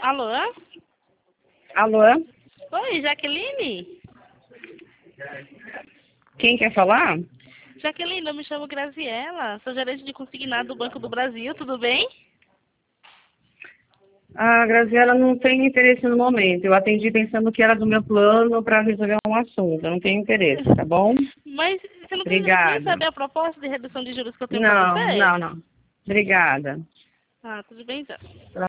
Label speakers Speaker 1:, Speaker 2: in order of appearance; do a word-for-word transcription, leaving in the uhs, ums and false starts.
Speaker 1: Alô?
Speaker 2: Alô?
Speaker 1: Oi, Jaqueline?
Speaker 2: Quem quer falar?
Speaker 1: Jaqueline, eu me chamo Graziela, sou gerente de consignado do Banco do Brasil, tudo bem?
Speaker 2: A Graziela não tem interesse no momento. Eu atendi pensando que era do meu plano para resolver um assunto. Eu não tenho interesse, tá bom?
Speaker 1: Mas você não precisa nem
Speaker 2: Obrigada.
Speaker 1: saber a proposta de redução de juros que eu tenho para
Speaker 2: Não,
Speaker 1: você?
Speaker 2: não, não. Obrigada.
Speaker 1: Ah, tudo bem então.